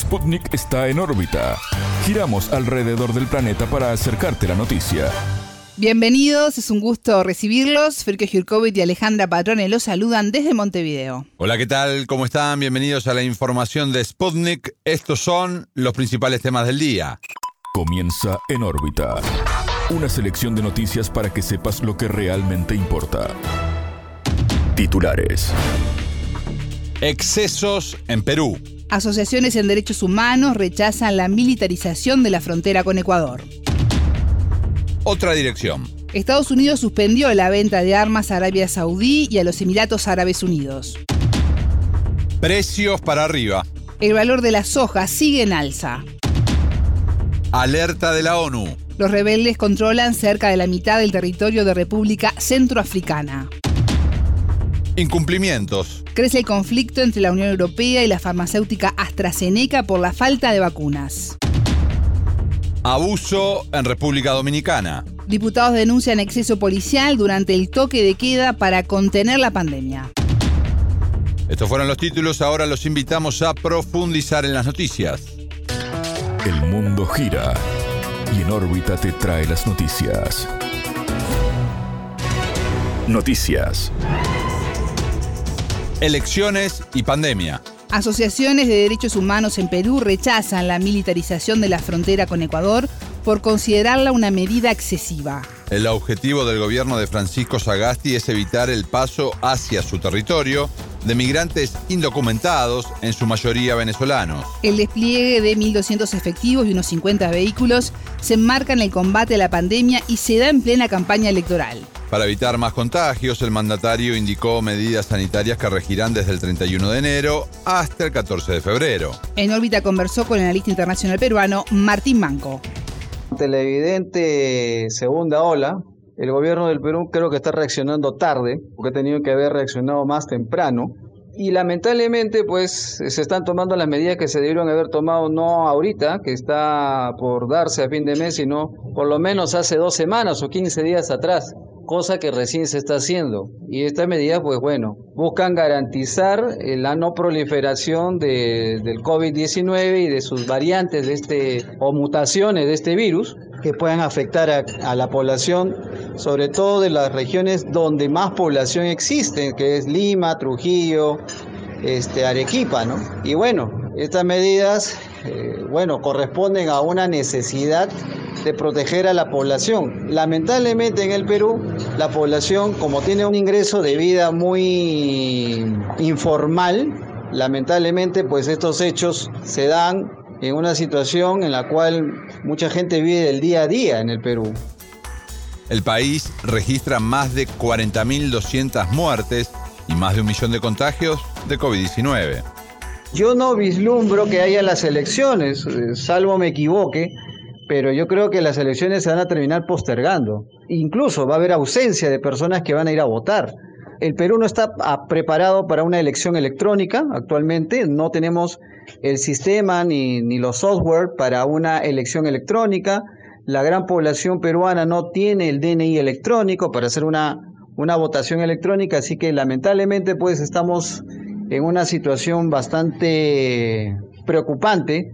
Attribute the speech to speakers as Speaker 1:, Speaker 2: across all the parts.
Speaker 1: Sputnik está en órbita. Giramos alrededor del planeta para acercarte la noticia.
Speaker 2: Bienvenidos, es un gusto recibirlos. Ferko Jurkovic y Alejandra Patrone los saludan desde Montevideo.
Speaker 3: Hola, ¿qué tal? ¿Cómo están? Bienvenidos a la información de Sputnik. Estos son los principales temas del día.
Speaker 1: Comienza en órbita. Una selección de noticias para que sepas lo que realmente importa. Titulares.
Speaker 3: Excesos en Perú.
Speaker 2: Asociaciones en derechos humanos rechazan la militarización de la frontera con Ecuador.
Speaker 3: Otra dirección.
Speaker 2: Estados Unidos suspendió la venta de armas a Arabia Saudí y a los Emiratos Árabes Unidos.
Speaker 3: Precios para arriba.
Speaker 2: El valor de la soja sigue en alza.
Speaker 3: Alerta de la ONU.
Speaker 2: Los rebeldes controlan cerca de la mitad del territorio de República Centroafricana.
Speaker 3: Incumplimientos.
Speaker 2: Crece el conflicto entre la Unión Europea y la farmacéutica AstraZeneca por la falta de vacunas.
Speaker 3: Abuso en República Dominicana.
Speaker 2: Diputados denuncian exceso policial durante el toque de queda para contener la pandemia.
Speaker 3: Estos fueron los títulos, ahora los invitamos a profundizar en las noticias.
Speaker 1: El mundo gira y en órbita te trae las noticias. Noticias.
Speaker 3: Elecciones y pandemia.
Speaker 2: Asociaciones de derechos humanos en Perú rechazan la militarización de la frontera con Ecuador por considerarla una medida excesiva.
Speaker 3: El objetivo del gobierno de Francisco Sagasti es evitar el paso hacia su territorio de migrantes indocumentados, en su mayoría venezolanos.
Speaker 2: El despliegue de 1.200 efectivos y unos 50 vehículos se enmarca en el combate a la pandemia y se da en plena campaña electoral.
Speaker 3: Para evitar más contagios, el mandatario indicó medidas sanitarias que regirán desde el 31 de enero hasta el 14 de febrero.
Speaker 2: En órbita conversó con el analista internacional peruano Martín Manco.
Speaker 4: Ante la evidente segunda ola, el gobierno del Perú creo que está reaccionando tarde, porque ha tenido que haber reaccionado más temprano. Y lamentablemente pues se están tomando las medidas que se debieron haber tomado no ahorita, que está por darse a fin de mes, sino por lo menos hace 2 semanas o 15 días atrás, cosa que recién se está haciendo. Y estas medidas pues bueno, buscan garantizar la no proliferación del COVID-19 y de sus variantes o mutaciones de este virus que puedan afectar a la población, sobre todo de las regiones donde más población existe, que es Lima, Trujillo, Arequipa, ¿no? Y bueno, estas medidas, corresponden a una necesidad de proteger a la población. Lamentablemente en el Perú, la población, como tiene un ingreso de vida muy informal, lamentablemente pues estos hechos se dan en una situación en la cual mucha gente vive del día a día en el Perú.
Speaker 3: El país registra más de 40.200 muertes y más de 1 millón de contagios de COVID-19.
Speaker 4: Yo no vislumbro que haya las elecciones, salvo me equivoque, pero yo creo que las elecciones se van a terminar postergando. Incluso va a haber ausencia de personas que van a ir a votar. El Perú no está preparado para una elección electrónica actualmente, no tenemos el sistema ni los software para una elección electrónica. La gran población peruana no tiene el DNI electrónico para hacer una votación electrónica, así que lamentablemente pues estamos en una situación bastante preocupante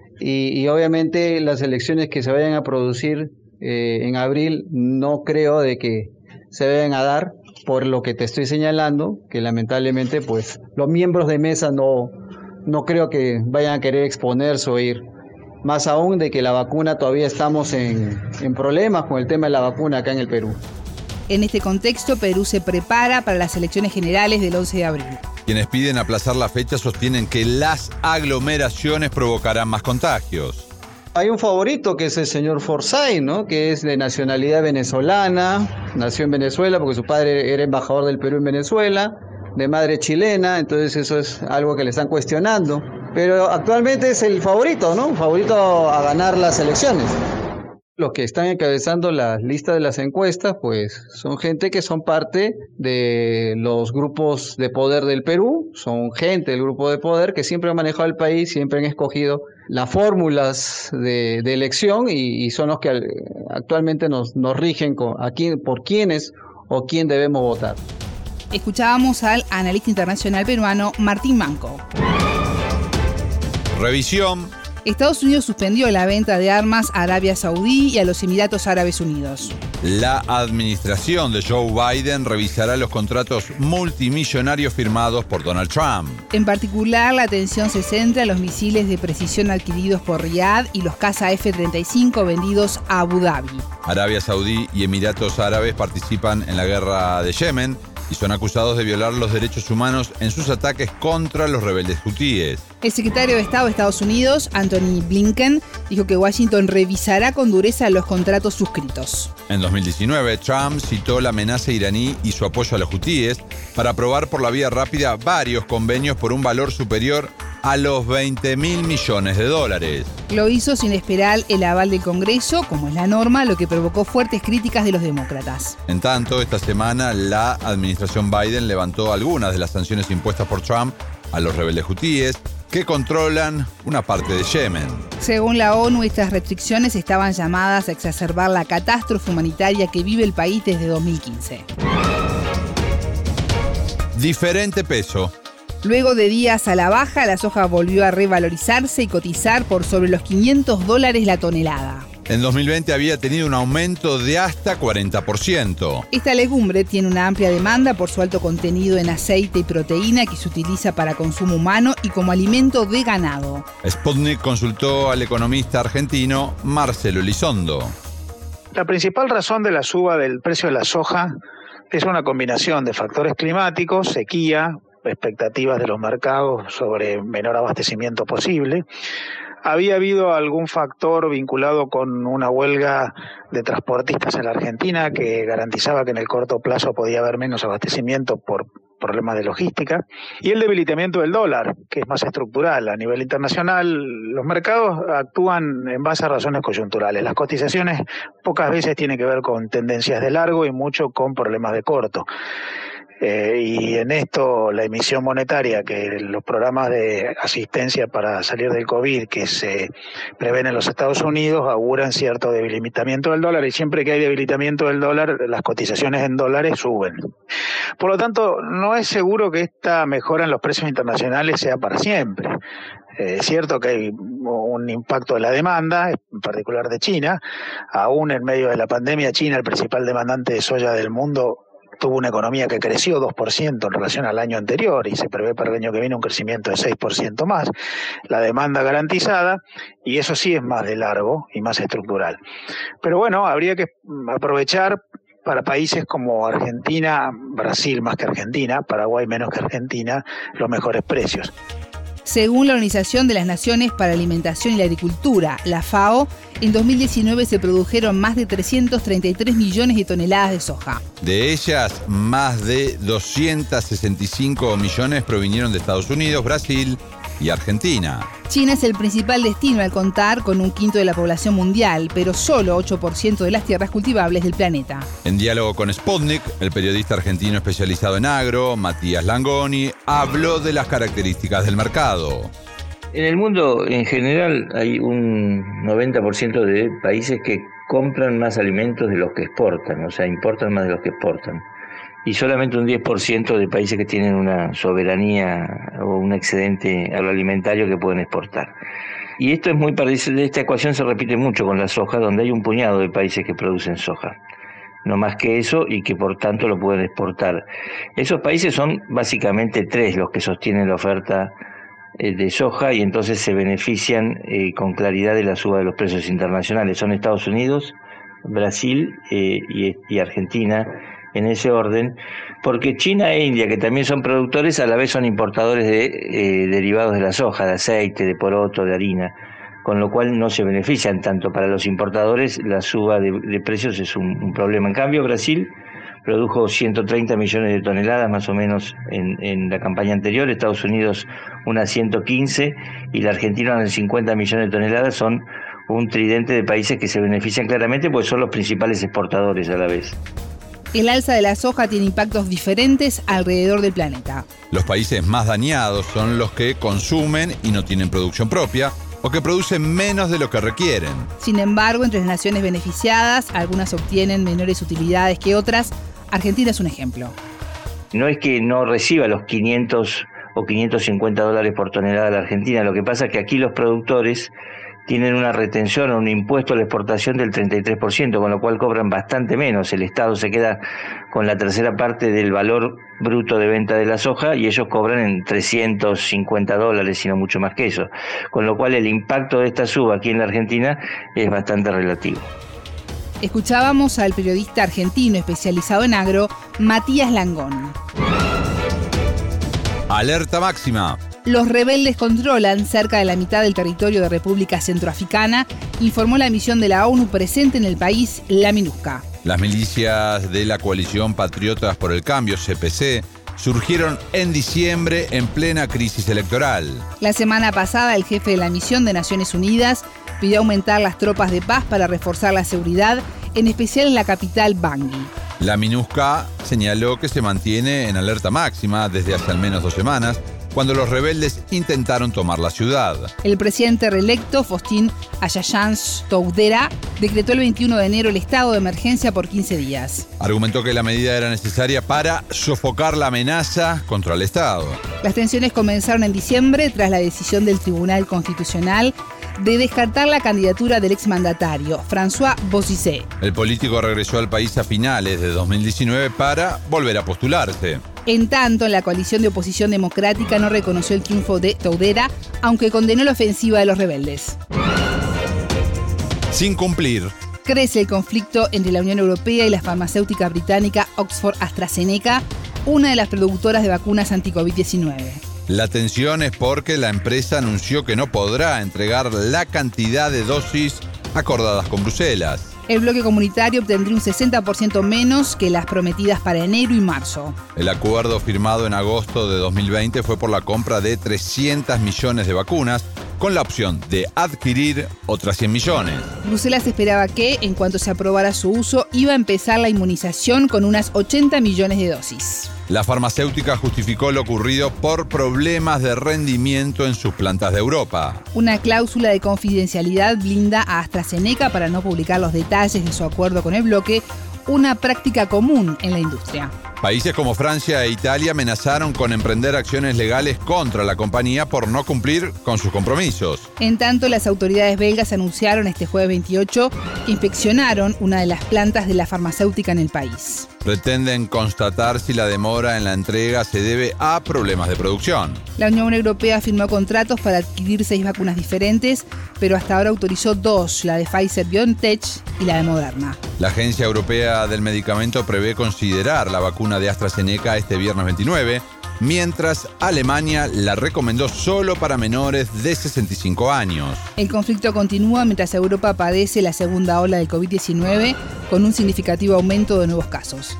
Speaker 4: y obviamente las elecciones que se vayan a producir en abril no creo de que se vayan a dar por lo que te estoy señalando, que lamentablemente pues los miembros de mesa no creo que vayan a querer exponerse o ir. Más aún de que la vacuna todavía estamos en problemas con el tema de la vacuna acá en el Perú.
Speaker 2: En este contexto, Perú se prepara para las elecciones generales del 11 de abril.
Speaker 3: Quienes piden aplazar la fecha sostienen que las aglomeraciones provocarán más contagios.
Speaker 4: Hay un favorito que es el señor Forsyth, ¿no? Que es de nacionalidad venezolana, nació en Venezuela porque su padre era embajador del Perú en Venezuela, de madre chilena, entonces eso es algo que le están cuestionando. Pero actualmente es el favorito, ¿no? Favorito a ganar las elecciones. Los que están encabezando la lista de las encuestas, pues son gente que son parte de los grupos de poder del Perú, son gente del grupo de poder que siempre han manejado el país, siempre han escogido las fórmulas de elección y son los que actualmente nos rigen por quiénes o quién debemos votar.
Speaker 2: Escuchábamos al analista internacional peruano Martín Manco.
Speaker 3: Revisión.
Speaker 2: Estados Unidos suspendió la venta de armas a Arabia Saudí y a los Emiratos Árabes Unidos.
Speaker 3: La administración de Joe Biden revisará los contratos multimillonarios firmados por Donald Trump.
Speaker 2: En particular, la atención se centra en los misiles de precisión adquiridos por Riad y los caza F-35 vendidos a Abu Dhabi.
Speaker 3: Arabia Saudí y Emiratos Árabes participan en la guerra de Yemen y son acusados de violar los derechos humanos en sus ataques contra los rebeldes hutíes.
Speaker 2: El secretario de Estado de Estados Unidos, Anthony Blinken, dijo que Washington revisará con dureza los contratos suscritos.
Speaker 3: En 2019, Trump citó la amenaza iraní y su apoyo a los hutíes para aprobar por la vía rápida varios convenios por un valor superior a los $20.000 millones.
Speaker 2: Lo hizo sin esperar el aval del Congreso, como es la norma, lo que provocó fuertes críticas de los demócratas.
Speaker 3: En tanto, esta semana la administración Biden levantó algunas de las sanciones impuestas por Trump a los rebeldes hutíes, que controlan una parte de Yemen.
Speaker 2: Según la ONU, estas restricciones estaban llamadas a exacerbar la catástrofe humanitaria que vive el país desde 2015.
Speaker 3: Diferente peso.
Speaker 2: Luego de días a la baja, la soja volvió a revalorizarse y cotizar por sobre los $500 la tonelada.
Speaker 3: En 2020 había tenido un aumento de hasta 40%.
Speaker 2: Esta legumbre tiene una amplia demanda por su alto contenido en aceite y proteína que se utiliza para consumo humano y como alimento de ganado.
Speaker 3: Sputnik consultó al economista argentino Marcelo Elizondo.
Speaker 5: La principal razón de la suba del precio de la soja es una combinación de factores climáticos, sequía, expectativas de los mercados sobre menor abastecimiento posible. Había habido algún factor vinculado con una huelga de transportistas en la Argentina que garantizaba que en el corto plazo podía haber menos abastecimiento por problemas de logística, y el debilitamiento del dólar, que es más estructural. A nivel internacional, los mercados actúan en base a razones coyunturales. Las cotizaciones pocas veces tienen que ver con tendencias de largo y mucho con problemas de corto. Y en esto la emisión monetaria, que los programas de asistencia para salir del COVID que se prevén en los Estados Unidos auguran cierto debilitamiento del dólar, y siempre que hay debilitamiento del dólar, las cotizaciones en dólares suben. Por lo tanto, no es seguro que esta mejora en los precios internacionales sea para siempre. Es cierto que hay un impacto de la demanda, en particular de China. Aún en medio de la pandemia, China, el principal demandante de soya del mundo, tuvo una economía que creció 2% en relación al año anterior y se prevé para el año que viene un crecimiento de 6% más. La demanda garantizada, y eso sí es más de largo y más estructural. Pero bueno, habría que aprovechar para países como Argentina, Brasil más que Argentina, Paraguay menos que Argentina, los mejores precios.
Speaker 2: Según la Organización de las Naciones para la Alimentación y la Agricultura, la FAO, en 2019 se produjeron más de 333 millones de toneladas de soja.
Speaker 3: De ellas, más de 265 millones provinieron de Estados Unidos, Brasil y Argentina.
Speaker 2: China es el principal destino al contar con 1/5 de la población mundial, pero solo 8% de las tierras cultivables del planeta.
Speaker 3: En diálogo con Sputnik, el periodista argentino especializado en agro, Matías Langoni, habló de las características del mercado.
Speaker 6: En el mundo en general hay un 90% de países que compran más alimentos de los que exportan, o sea, importan más de los que exportan. Y solamente un 10% de países que tienen una soberanía o un excedente agroalimentario que pueden exportar. Y esto es muy parecido, esta ecuación se repite mucho con la soja, donde hay un puñado de países que producen soja. No más que eso, y que por tanto lo pueden exportar. Esos países son básicamente 3 los que sostienen la oferta de soja, y entonces se benefician con claridad de la suba de los precios internacionales. Son Estados Unidos, Brasil y Argentina, en ese orden, porque China e India, que también son productores, a la vez son importadores de derivados de la soja, de aceite, de poroto, de harina, con lo cual no se benefician tanto. Para los importadores la suba de precios es un problema. En cambio, Brasil produjo 130 millones de toneladas más o menos en la campaña anterior, Estados Unidos unas 115 y la Argentina unas 50 millones de toneladas. Son un tridente de países que se benefician claramente porque son los principales exportadores a la vez.
Speaker 2: El alza de la soja tiene impactos diferentes alrededor del planeta.
Speaker 3: Los países más dañados son los que consumen y no tienen producción propia, o que producen menos de lo que requieren.
Speaker 2: Sin embargo, entre las naciones beneficiadas, algunas obtienen menores utilidades que otras. Argentina es un ejemplo.
Speaker 6: No es que no reciba los 500 o $550 por tonelada a la Argentina. Lo que pasa es que aquí los productores tienen una retención o un impuesto a la exportación del 33%, con lo cual cobran bastante menos. El Estado se queda con la tercera parte del valor bruto de venta de la soja y ellos cobran en $350, sino mucho más que eso. Con lo cual el impacto de esta suba aquí en la Argentina es bastante relativo.
Speaker 2: Escuchábamos al periodista argentino especializado en agro, Matías Langón.
Speaker 3: Alerta máxima.
Speaker 2: Los rebeldes controlan cerca de la mitad del territorio de República Centroafricana, informó la misión de la ONU presente en el país, la MINUSCA.
Speaker 3: Las milicias de la coalición Patriotas por el Cambio, CPC, surgieron en diciembre en plena crisis electoral.
Speaker 2: La semana pasada, el jefe de la misión de Naciones Unidas pidió aumentar las tropas de paz para reforzar la seguridad, en especial en la capital Bangui.
Speaker 3: La MINUSCA señaló que se mantiene en alerta máxima desde hace al menos 2 semanas, cuando los rebeldes intentaron tomar la ciudad.
Speaker 2: El presidente reelecto, Faustin Archange Touadéra, decretó el 21 de enero el estado de emergencia por 15 días.
Speaker 3: Argumentó que la medida era necesaria para sofocar la amenaza contra el Estado.
Speaker 2: Las tensiones comenzaron en diciembre tras la decisión del Tribunal Constitucional de descartar la candidatura del exmandatario, François Bozizé.
Speaker 3: El político regresó al país a finales de 2019 para volver a postularse.
Speaker 2: En tanto, la coalición de oposición democrática no reconoció el triunfo de Touadéra, aunque condenó la ofensiva de los rebeldes.
Speaker 3: Sin cumplir.
Speaker 2: Crece el conflicto entre la Unión Europea y la farmacéutica británica Oxford AstraZeneca, una de las productoras de vacunas anti-COVID-19.
Speaker 3: La tensión es porque la empresa anunció que no podrá entregar la cantidad de dosis acordadas con Bruselas.
Speaker 2: El bloque comunitario obtendría un 60% menos que las prometidas para enero y marzo.
Speaker 3: El acuerdo firmado en agosto de 2020 fue por la compra de 300 millones de vacunas, con la opción de adquirir otras 100 millones.
Speaker 2: Bruselas esperaba que, en cuanto se aprobara su uso, iba a empezar la inmunización con unas 80 millones de dosis.
Speaker 3: La farmacéutica justificó lo ocurrido por problemas de rendimiento en sus plantas de Europa.
Speaker 2: Una cláusula de confidencialidad blinda a AstraZeneca para no publicar los detalles de su acuerdo con el bloque, una práctica común en la industria.
Speaker 3: Países como Francia e Italia amenazaron con emprender acciones legales contra la compañía por no cumplir con sus compromisos.
Speaker 2: En tanto, las autoridades belgas anunciaron este jueves 28 que inspeccionaron una de las plantas de la farmacéutica en el país.
Speaker 3: Pretenden constatar si la demora en la entrega se debe a problemas de producción.
Speaker 2: La Unión Europea firmó contratos para adquirir 6 vacunas diferentes, pero hasta ahora autorizó 2, la de Pfizer-BioNTech y la de Moderna.
Speaker 3: La Agencia Europea del Medicamento prevé considerar la vacuna de AstraZeneca este viernes 29, mientras Alemania la recomendó solo para menores de 65 años.
Speaker 2: El conflicto continúa mientras Europa padece la segunda ola del COVID-19 con un significativo aumento de nuevos casos.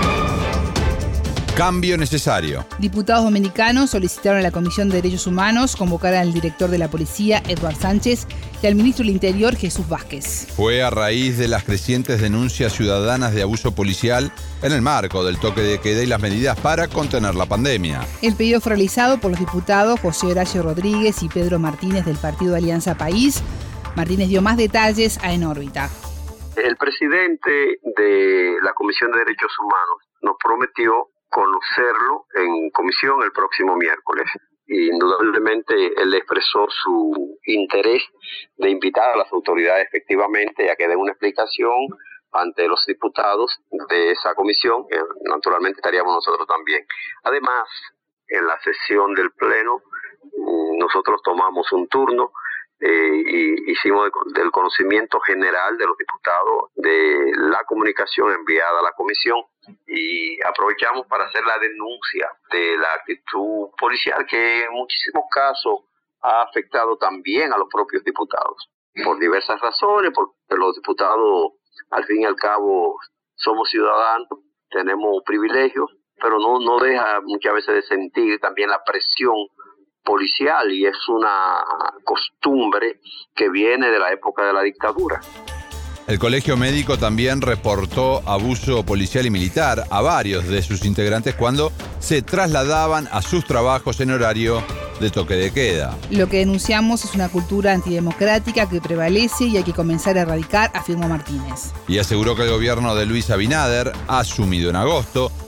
Speaker 3: Cambio necesario.
Speaker 2: Diputados dominicanos solicitaron a la Comisión de Derechos Humanos convocar al director de la policía, Edward Sánchez, y al ministro del Interior, Jesús Vázquez.
Speaker 3: Fue a raíz de las crecientes denuncias ciudadanas de abuso policial en el marco del toque de queda y las medidas para contener la pandemia.
Speaker 2: El pedido fue realizado por los diputados José Horacio Rodríguez y Pedro Martínez del Partido Alianza País. Martínez dio más detalles a En órbita.
Speaker 7: El presidente de la Comisión de Derechos Humanos nos prometió conocerlo en comisión el próximo miércoles. Indudablemente él expresó su interés de invitar a las autoridades efectivamente a que den una explicación ante los diputados de esa comisión, que naturalmente estaríamos nosotros también. Además, en la sesión del Pleno, nosotros tomamos un turno y hicimos del conocimiento general de los diputados de la comunicación enviada a la comisión y aprovechamos para hacer la denuncia de la actitud policial que en muchísimos casos ha afectado también a los propios diputados por diversas razones, porque los diputados al fin y al cabo somos ciudadanos, tenemos privilegios, pero no deja muchas veces de sentir también la presión policial, y es una costumbre que viene de la época de la dictadura.
Speaker 3: El Colegio Médico también reportó abuso policial y militar a varios de sus integrantes cuando se trasladaban a sus trabajos en horario de toque de queda.
Speaker 2: Lo que denunciamos es una cultura antidemocrática que prevalece y hay que comenzar a erradicar, afirmó Martínez.
Speaker 3: Y aseguró que el gobierno de Luis Abinader, asumido en agosto,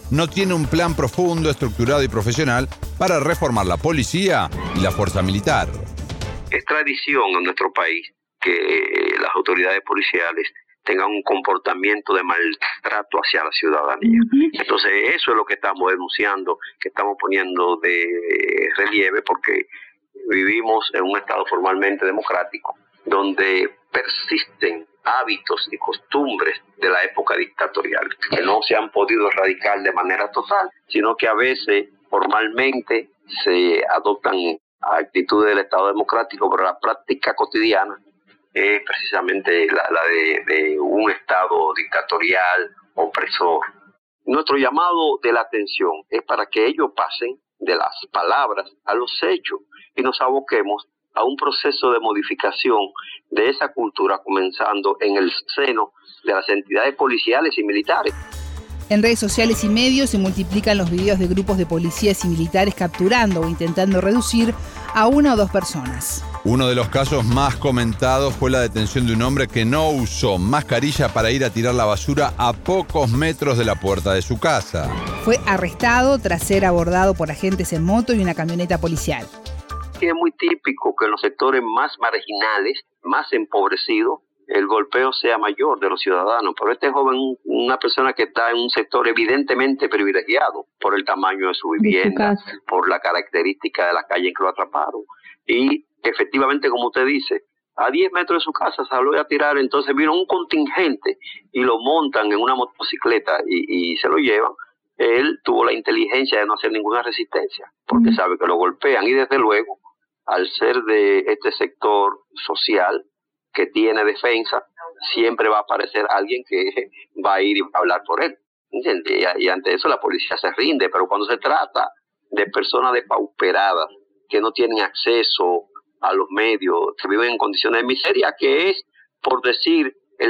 Speaker 3: no tiene un plan profundo, estructurado y profesional para reformar la policía y la fuerza militar.
Speaker 7: Es tradición en nuestro país que las autoridades policiales tengan un comportamiento de maltrato hacia la ciudadanía. Entonces eso es lo que estamos denunciando, que estamos poniendo de relieve, porque vivimos en un estado formalmente democrático donde persisten hábitos y costumbres de la época dictatorial que no se han podido erradicar de manera total, sino que a veces formalmente se adoptan actitudes del Estado democrático, pero la práctica cotidiana es precisamente la de un Estado dictatorial, opresor. Nuestro llamado de la atención es para que ellos pasen de las palabras a los hechos y nos aboquemos a un proceso de modificación de esa cultura, comenzando en el seno de las entidades policiales y militares.
Speaker 2: En redes sociales y medios se multiplican los videos de grupos de policías y militares capturando o intentando reducir a 1 o 2 personas.
Speaker 3: Uno de los casos más comentados fue la detención de un hombre que no usó mascarilla para ir a tirar la basura a pocos metros de la puerta de su casa.
Speaker 2: Fue arrestado tras ser abordado por agentes en moto y una camioneta policial.
Speaker 7: Es muy típico que en los sectores más marginales, más empobrecidos, el golpeo sea mayor de los ciudadanos. Pero este joven, una persona que está en un sector evidentemente privilegiado por el tamaño de su vivienda, por la característica de la calle en que lo atraparon. Y efectivamente, como usted dice, a 10 metros de su casa salió a tirar, entonces vino un contingente y lo montan en una motocicleta y se lo llevan. Él tuvo la inteligencia de no hacer ninguna resistencia, porque sabe que lo golpean y desde luego, al ser de este sector social que tiene defensa, siempre va a aparecer alguien que va a ir y va a hablar por él. ¿Entiendes? Y ante eso la policía se rinde, pero cuando se trata de personas depauperadas que no tienen acceso a los medios, que viven en condiciones de miseria, que es, por decir, el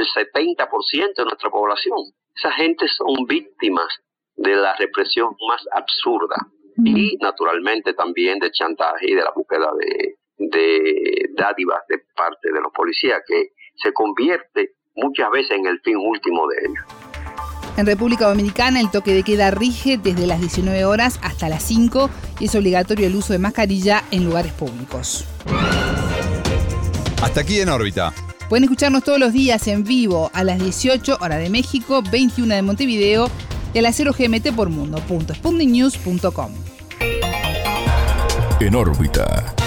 Speaker 7: 70% de nuestra población. Esa gente son víctimas de la represión más absurda y naturalmente también de chantaje y de la búsqueda de dádivas de parte de los policías, que se convierte muchas veces en el fin último de ellos.
Speaker 2: En República Dominicana el toque de queda rige desde las 19 horas hasta las 5 y es obligatorio el uso de mascarilla en lugares públicos.
Speaker 3: Hasta aquí En órbita.
Speaker 2: Pueden escucharnos todos los días en vivo a las 18 hora de México, 21 de Montevideo y a las 0 GMT por mundo.sputniknews.com.
Speaker 1: En órbita.